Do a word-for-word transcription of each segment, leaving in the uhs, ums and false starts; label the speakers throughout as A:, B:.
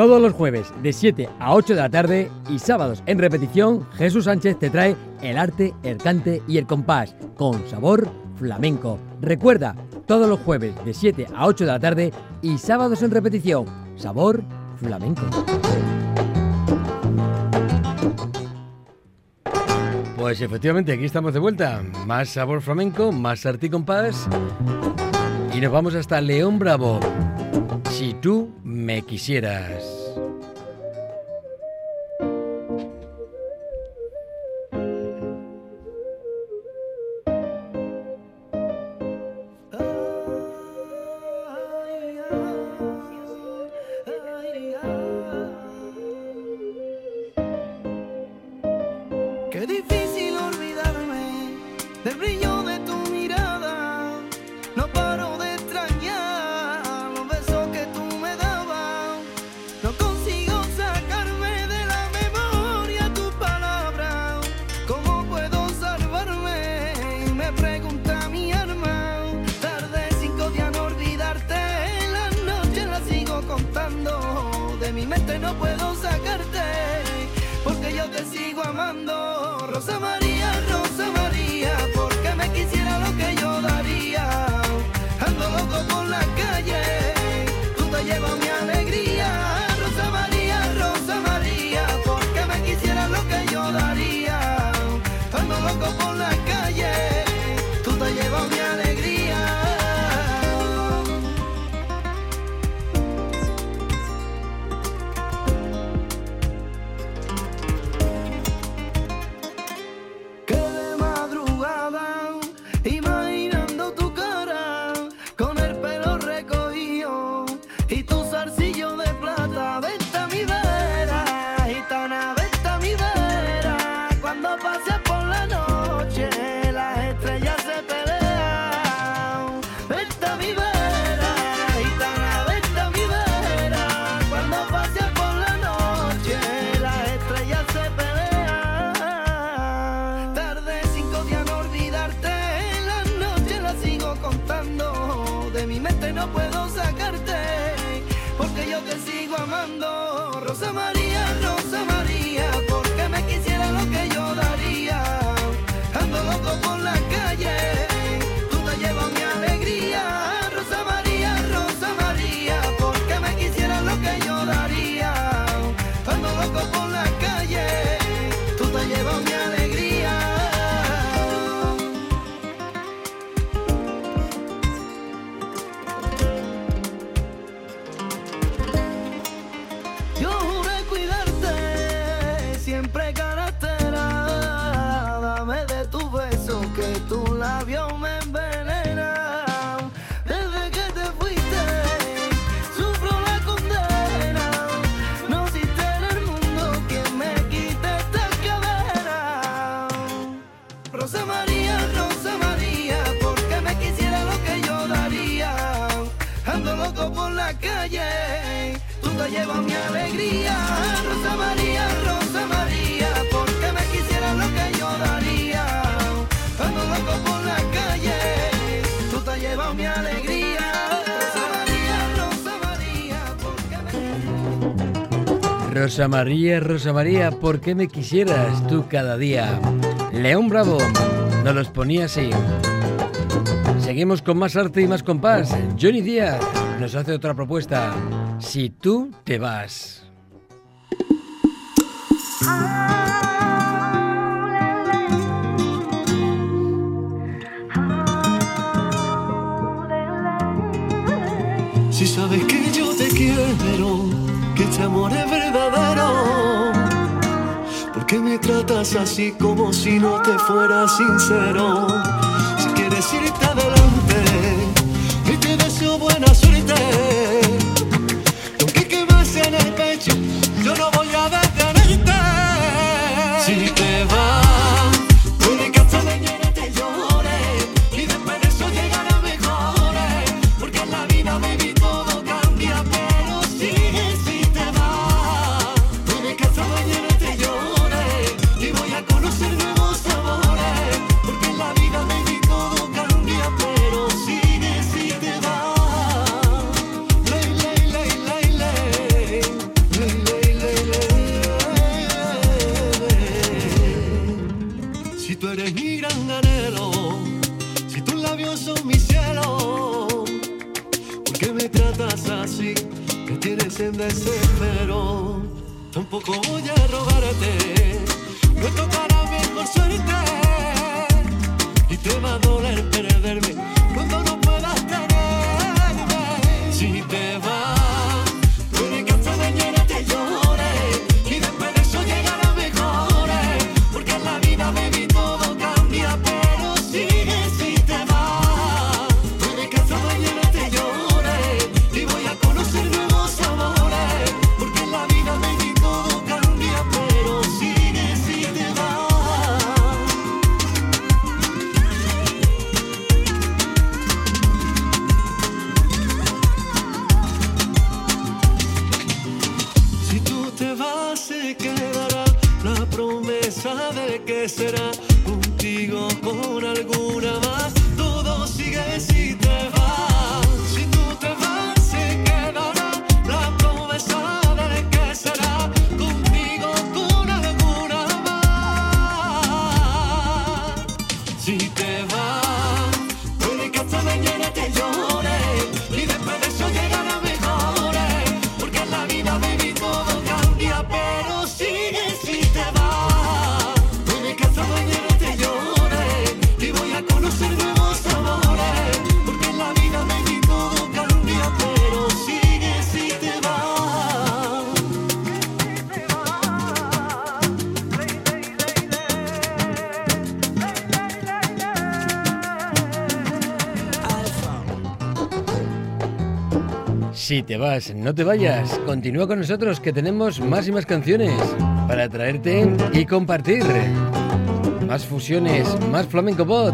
A: Todos los jueves de siete a ocho de la tarde y sábados en repetición, Jesús Sánchez te trae el arte, el cante y el compás con sabor flamenco. Recuerda, todos los jueves de siete a ocho de la tarde y sábados en repetición, sabor flamenco. Pues efectivamente, aquí estamos de vuelta. Más sabor flamenco, más arte y compás. Y nos vamos hasta León Bravo. Si tú me quisieras.
B: Qué difícil olvidarme del brillo de tu mirada. No paro de extrañar los besos que tú me dabas. No consigo sacarme de la memoria tus palabras. ¿Cómo puedo salvarme? Me pregunta mi alma. Tardé cinco días en olvidarte. Las noches las sigo contando. De mi mente no puedo sacarte, porque yo te sigo amando. Rosa María, Rosa María, porque me quisiera lo que yo daría. Ando loco por la calle, tú te llevas mi alegría. Rosa María, Rosa María, porque me quisiera lo que yo daría. Ando loco por la calle, tú te llevas mi alegría. Imaginando tu cara con el pelo recogido y tu zarcillo de plata. Venta mi vera, gitana, venta mi vera. Cuando pases por la noche las estrellas se pelean. Venta mi vera, gitana, venta mi vera. Cuando pases por la noche las estrellas se pelean. Tardé cinco días en olvidarte, sigo contando. De mi mente no puedo sacarte, porque yo te sigo amando. Rosa María, Rosa María, porque me quisiera lo que yo daría. Ando loco por la calle, tú te llevas mi alegría. Rosa María, Rosa María, porque me quisiera lo que yo daría. Ando loco por la calle, tú te llevas mi alegría. Yo juré cuidarte, siempre carretera. Dame de tu beso que tus labios me envenenan. Desde que te fuiste, sufro la condena. No existe en el mundo quien me quite esta cadena. Rosa María, Rosa María, porque me quisiera lo que yo daría. Ando loco por la calle, tú te llevas mi alegría. Rosa María, Rosa María, porque me quisiera lo que yo daría. Ando loco por la calle, tú te llevas mi alegría. Rosa María, Rosa María, porque me...
A: Rosa María, Rosa María, ¿por qué me quisieras tú cada día? León Bravo nos los ponía así. Seguimos con más arte y más compás. Johnny Díaz nos hace otra propuesta. Si tú te vas.
C: Si sabes que yo te quiero, que este amor es verdadero, ¿por qué me tratas así como si no te fuera sincero? Si quieres irte adelante, y te deseo buena suerte. Aunque quemase en el pecho, yo no voy a detenerte. Si te vas, puede que hasta mañana te llore, y después de eso llegará mejores, porque en la vida baby todo cambia, pero si, si te vas, puede que hasta mañana te llore, y voy a conocer nuevos sabores, porque en la vida baby todo cambia, pero me tienes en desespero. Tampoco voy a robarte, no tocará mejor suerte y te va a doler perderme cuando no puedas tenerme. Si te vas, tu única extrañera te llore y después de eso llegará mejores, porque en la vida baby todo cambia, pero sigue si te vas. Tu única extrañera te llore y voy a conocer nuevos sabores, porque en la vida baby todo cambia, pero sigue si te vas. Si tú te vas se quedará la promesa de que será contigo con alguna más. Todo sigue si te vas. Si tú te vas se quedará la promesa de que será contigo con alguna más. Si te vas, puede que hasta mañana te llore y después de eso llegará mejores, porque en la vida baby todo cambia, pero sigue si te vas. Puede que hasta mañana te llore y voy a conocer nuevos sabores, porque en la vida baby todo cambia, pero sigue si te vas.
A: Si te vas, no te vayas. Continúa con nosotros que tenemos más y más canciones para traerte y compartir. Más fusiones, más flamenco bot.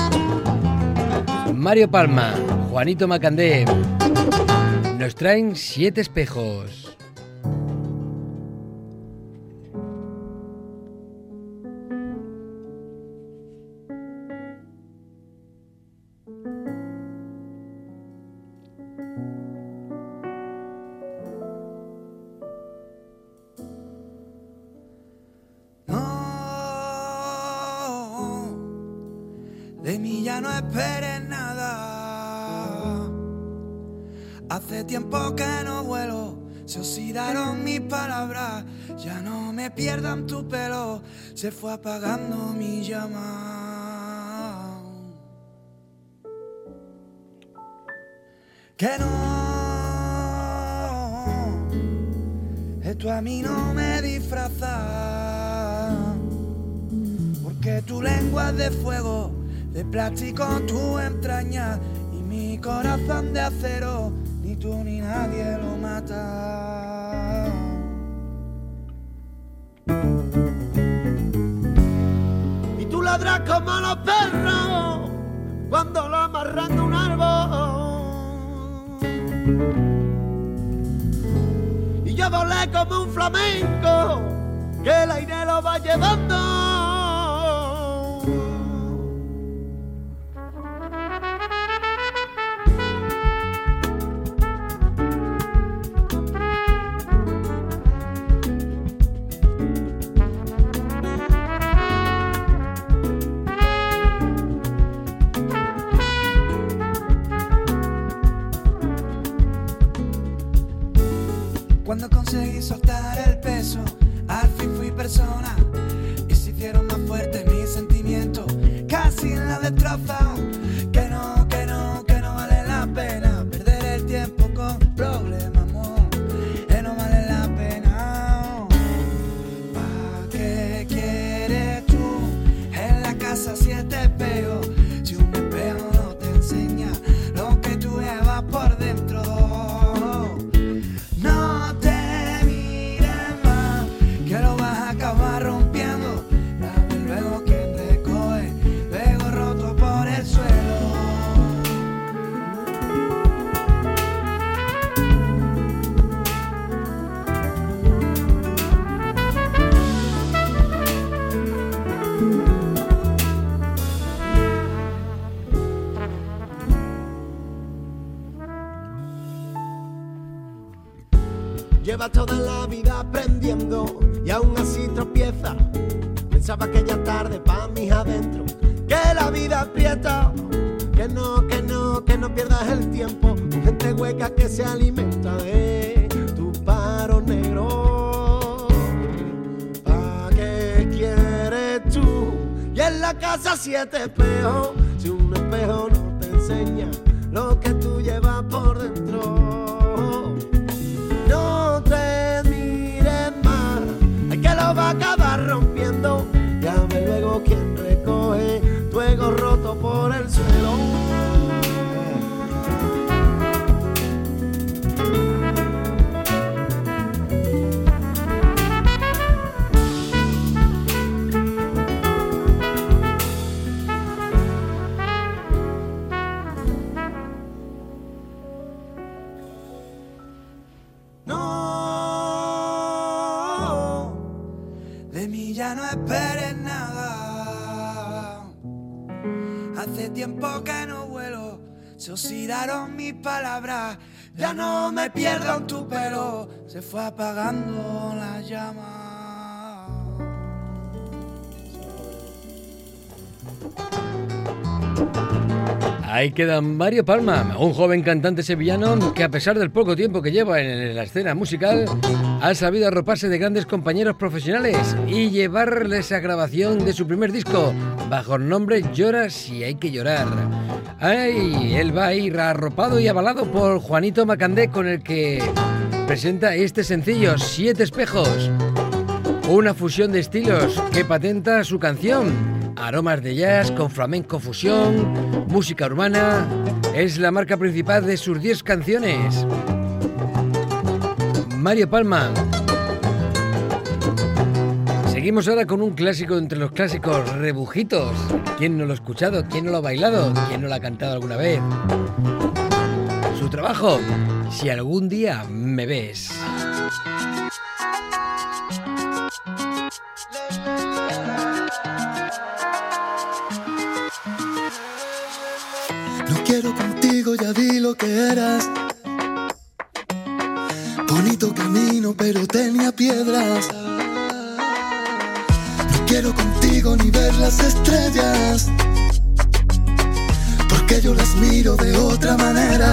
A: Mario Palma, Juanito Macandé. Nos traen Siete Espejos.
B: No, de mí ya no esperes nada. Hace tiempo que no vuelo, se oxidaron mis palabras. Ya no me pierdan tu pelo, se fue apagando mi llama. Que no, esto a mí no me disfraza, porque tu lengua es de fuego, de plástico tu entraña, y mi corazón de acero, ni tú ni nadie lo mata. Y tú ladras como los perros cuando lo amarran a un árbol, y yo volé como un flamenco que el aire lo va llevando. Cuando conseguí soltar el peso, al fin fui persona, y se hicieron más fuertes mis sentimientos, casi en la destroza. Que no, que no, que no vale la pena perder el tiempo con problemas, amor, que no vale la pena. ¿Pa' qué quieres tú en la casa siete espejos, si un espejo no te enseña lo que tú llevas por dentro? No te mires más, que lo vas a acabar rompiendo. Dame luego quien recoge, luego roto por el suelo. Lleva toda la vida aprendiendo y aún así tropieza. Pensaba aquella tarde pa' mis adentro que la vida aprieta. Que no, que no, que no pierdas el tiempo con gente hueca que se alimenta, eh. casa siete espejos, si un espejo no te enseña lo que tú llevas por dentro. No te mires más, hay que lo va a acabar rompiendo. Ya ve luego quien recoge tu ego roto por el suelo.
C: Tiempo que no vuelo, se oxidaron mis palabras, ya no me pierdo en tu pelo, se fue apagando la llama.
A: Ahí queda Mario Palma, un joven cantante sevillano que a pesar del poco tiempo que lleva en la escena musical ha sabido arroparse de grandes compañeros profesionales y llevarles a grabación de su primer disco bajo el nombre Llora si hay que llorar. Ay, él va a ir arropado y avalado por Juanito Macandé, con el que presenta este sencillo Siete Espejos, una fusión de estilos que patenta su canción. Aromas de jazz con flamenco fusión, música urbana, es la marca principal de sus diez canciones. Mario Palma. Seguimos ahora con un clásico entre los clásicos, Rebujitos. ¿Quién no lo ha escuchado? ¿Quién no lo ha bailado? ¿Quién no lo ha cantado alguna vez? Su trabajo, Si algún día me ves.
B: Quiero contigo, ya vi lo que eras. Bonito camino, pero tenía piedras. No quiero contigo ni ver las estrellas, porque yo las miro de otra manera.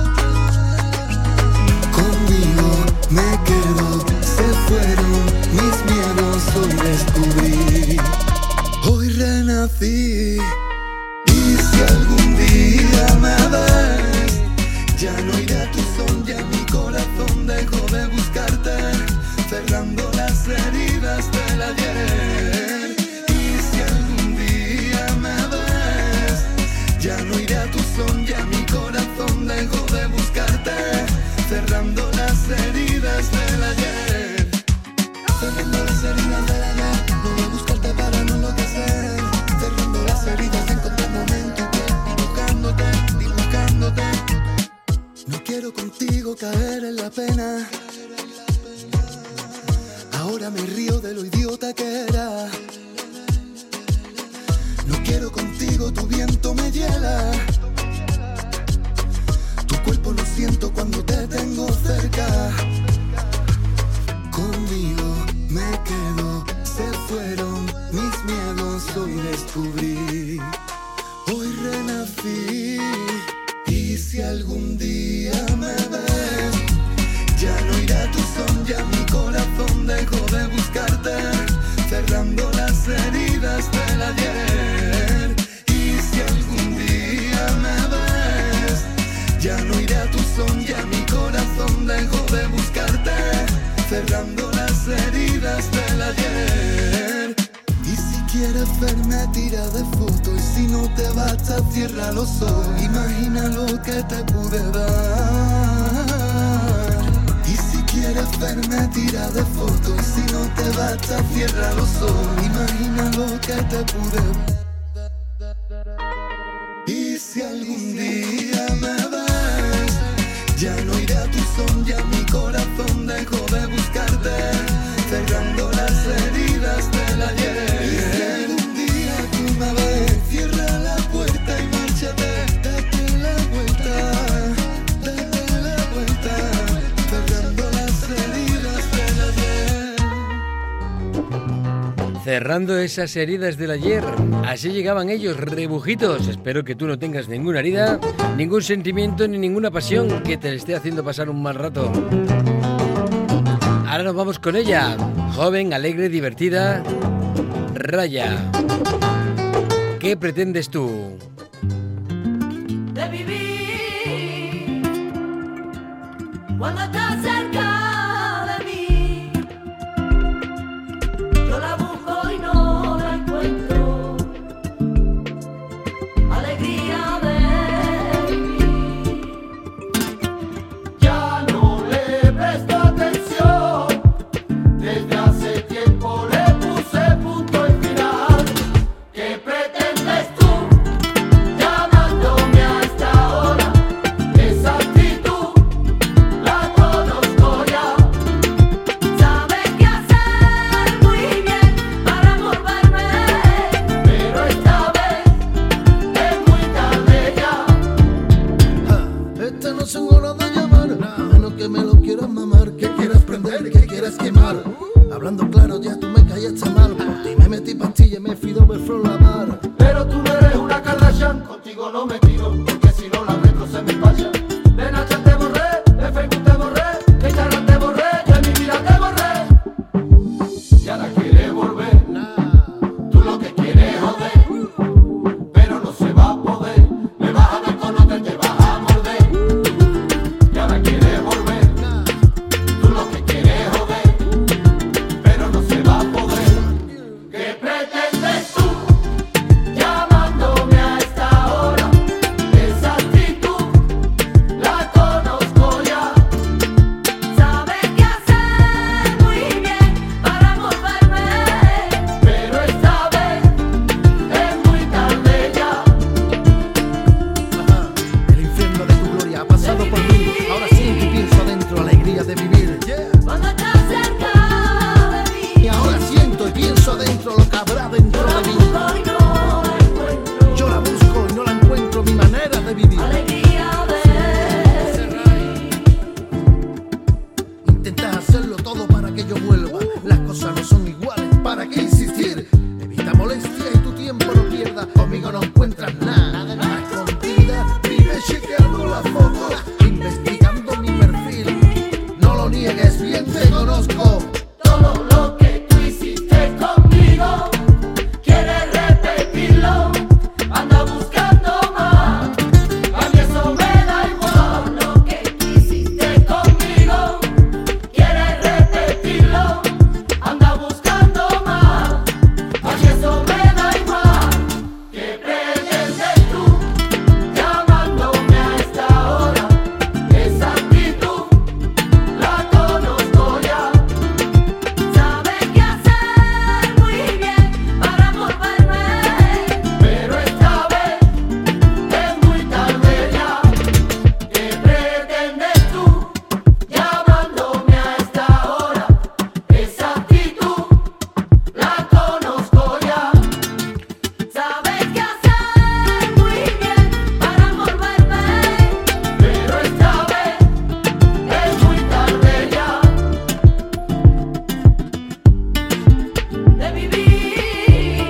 B: Conmigo me quedo, se fueron mis miedos, hoy descubrí, hoy renací. Y si algún día me ves, ya no iré a tu son, ya mi corazón dejó de buscarte, cerrando las heridas del ayer. Y si algún día me ves, ya no iré a tu son, ya mi corazón dejó de buscarte, cerrando las heridas del ayer. Cerrando las heridas del ayer, no voy a buscarte para no enloquecer, cerrando las heridas de encontrar momentos, dibujándote, dibujándote. No quiero contigo caer en la pena, ahora me río de lo idiota que era. No quiero contigo, tu viento me hiela, tu cuerpo lo siento cuando te tengo cerca. Conmigo me quedo, se fueron mis miedos, hoy descubrí, hoy renací. Y si algún día me ves, ya no iré a tu son, ya mi corazón dejó de buscarte, cerrando las heridas del ayer. Y si algún día me ves, ya no iré a tu son, ya mi corazón dejó de buscarte, cerrando las heridas del ayer. Y si quieres verme, tira de foto, y si no te basta, cierra los ojos, imagina lo que te pude dar. Y si quieres verme, tira de foto, y si no te basta, cierra los ojos, imagina lo que te pude dar. Y si algún día me ves, ya no iré a tu son, ya mi corazón dejó de buscarte, cerrando las heridas del ayer. Y si algún día tú me ves, cierra la puerta y márchate, date la vuelta, date la vuelta, cerrando las heridas del ayer.
A: Cerrando esas heridas del ayer, así llegaban ellos, Rebujitos. Espero que tú no tengas ninguna herida, ningún sentimiento ni ninguna pasión que te esté haciendo pasar un mal rato. Ahora nos vamos con ella, joven, alegre, divertida, Raya. ¿Qué pretendes tú?
D: De vivir cuando estás cerca de mí, yo la busco y no la encuentro, alegría de vivir.
C: Ya no le presto atención, desde hace tiempo le puse punto y final. ¿Qué pretendes tú llamándome a esta hora? Esa actitud la conozco ya.
D: Sabes qué hacer muy bien para envolverme,
C: Pero esta vez es muy tarde ya.
E: Esta no son horas de llamar, a menos que me lo quieras mamar, que quieras prender, que quieras quemar. Hablando claro, ya tú me callaste mal. Por ti me metí pastilla y me fui doble flor la mar.
C: Pero tú no eres una Kardashian, contigo no me tiro, porque si no la retro se me falla. De Nacha te borré, de Facebook te borré, de Instagram te borré, y en mi vida te borré. Y ahora quieres volver, tú lo que quieres es joder, pero no se va a poder. Me vas a ver con otra y te vas a morder. Y ahora quieres volver, tú lo que quieres es joder, pero no se va a poder. ¿Qué pretendes tú llamándome a esta hora? Esa actitud la conozco ya.
D: sabes qué hacer muy bien para envolverme,
C: Pero esta vez es muy tarde ya.
E: Ajá, el infierno de tu gloria ha pasado por mí. Ahora siento y pienso adentro alegría de vivir. Yeah.
D: cuando estás cerca de
E: Y
D: mí,
E: ahora siento y pienso adentro lo que habrá dentro
D: yo la
E: de mí.
D: busco y no la encuentro,
E: Yo la busco y no la encuentro, mi manera de vivir.
D: alegría de vivir.
E: Intentas hacerlo todo para que yo vuelva. Las cosas no son iguales, ¿para qué insistir? Evita molestia y tu tiempo no pierdas. Conmigo no encuentras nada. A escondida vive chequeando las fotos, investigando mi perfil. No lo niegues, bien te conozco.
C: Todo lo que tú hiciste conmigo, quieres repetirlo, anda buscando más. A mí eso me da igual.
D: Lo que
C: Hiciste conmigo, quieres repetirlo, anda buscando más. A mí eso me da igual. ¿Qué pretendes tú llamándome a esta hora? Esa actitud la conozco ya.
D: sabes qué hacer muy bien para envolverme,
C: Pero esta vez es muy tarde ya. ¿Qué pretendes tú llamándome a esta hora? Esa actitud la conozco ya.
D: sabes qué hacer muy bien para envolverme,
C: Pero esta vez es muy tarde ya.
D: de vivir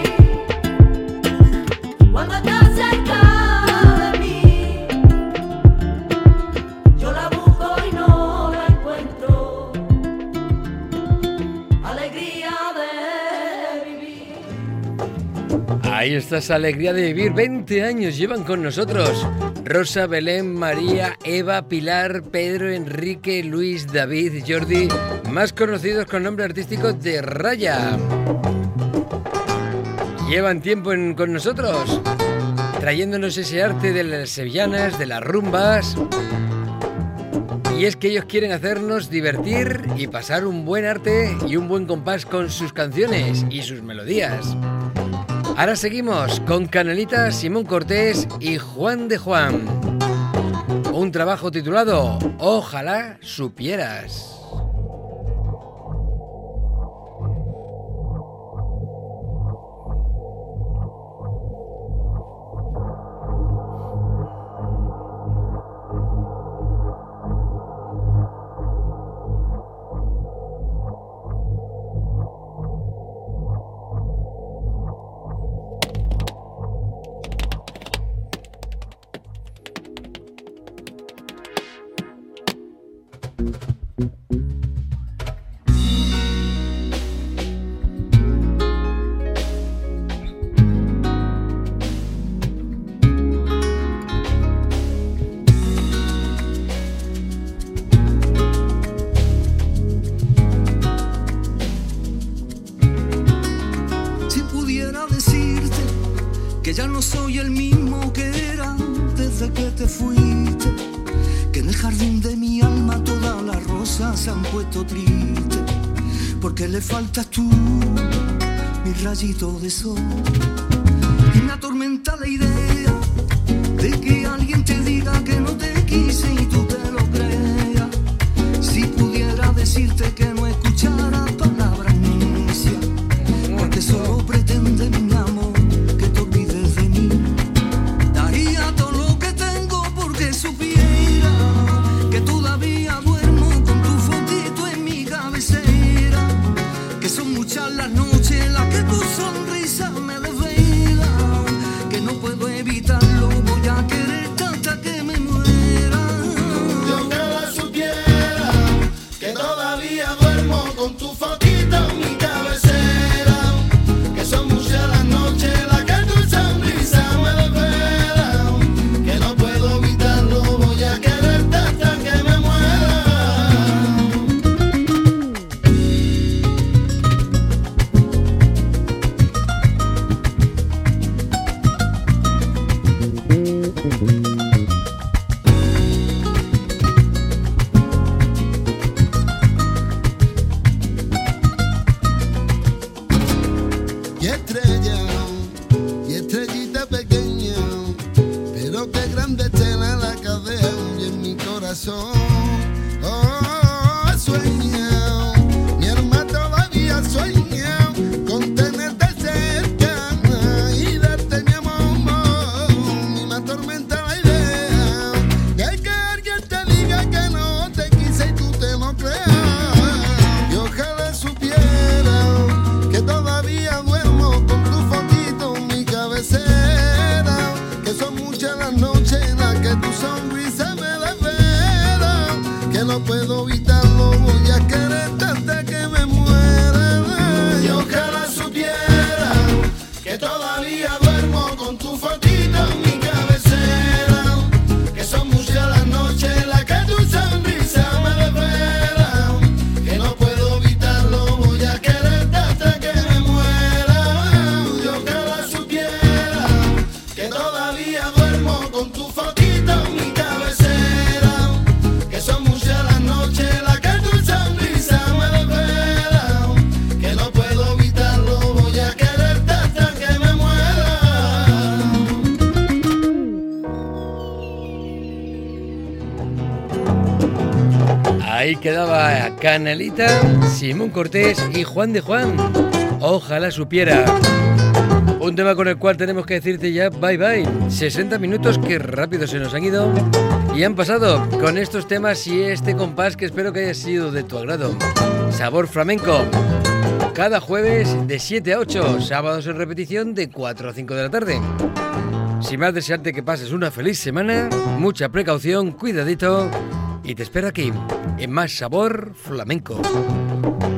D: cuando estás cerca de mí, yo la busco y no la encuentro, alegría de vivir.
A: Ahí está esa alegría de vivir. veinte años llevan con nosotros. Rosa, Belén, María, Eva, Pilar, Pedro, Enrique, Luis, David, Jordi, más conocidos con nombre artístico de Raya. Llevan tiempo en- con nosotros, trayéndonos ese arte de las sevillanas, de las rumbas. Y es que ellos quieren hacernos divertir y pasar un buen arte y un buen compás con sus canciones y sus melodías. Ahora seguimos con Canelita, Simón Cortés y Juan de Juan. Un trabajo titulado Ojalá supieras.
C: ya no soy el mismo que era desde que te fuiste, que en el jardín de mi alma todas las rosas se han puesto tristes, porque le faltas tú, mi rayito de sol. Y me atormenta la idea de que alguien te diga que no te quise y tú te lo creas. Si pudiera decirte que no escuchara palabras necias, porque solo pretende mi amor que te olvides de mí. Daría todo lo que tengo porque supiera que todavía duermo con tu fotito en mi cabecera, que son muchas las noches en las que tu sonrisa me desvela, que no puedo evitarlo, voy a quererte hasta que me muera.
E: Yo ojalá supiera que todavía duermo con tu fotito en mi cabecera, que son muchas las noches las que tu sonrisa me desvela, que no puedo evitarlo, voy a quererte hasta que me muera. Y estrella, y estrellita pequeña, pero qué grande estela la cadena y en mi corazón. Oh, sueña, mi alma todavía sueña con tenerte cerca y darte mi amor. Y me atormenta la idea de que alguien te diga que no te quise y tú te lo creas. Y ojalá supiera que todavía duermo con tu fotito en mi cabecera, que son muchas las noches en las que tu sonrisa me desvela, que no puedo evitarlo, voy a quererte hasta que me muera. Y ojalá supiera que todavía duermo con tu fotito en mi cabecera, que son muchas las noches en las que tu sonrisa me desvela, que no puedo evitarlo, voy a quererte hasta que me muera. Y ojalá supiera que todavía duermo con tu fotito en mi cabecera, que son muchas las noches en las que tu sonrisa me desvela, que no puedo evitarlo, voy a quererte hasta que me muera.
A: Ahí quedaba Canelita, Simón Cortés y Juan de Juan. Ojalá supiera. Un tema con el cual tenemos que decirte ya bye bye. sesenta minutos que rápido se nos han ido y han pasado con estos temas y este compás que espero que haya sido de tu agrado. Sabor Flamenco. Cada jueves de siete a ocho, sábados en repetición de cuatro a cinco de la tarde. Sin más, desearte que pases una feliz semana, mucha precaución, cuidadito y te espero aquí en más Sabor Flamenco.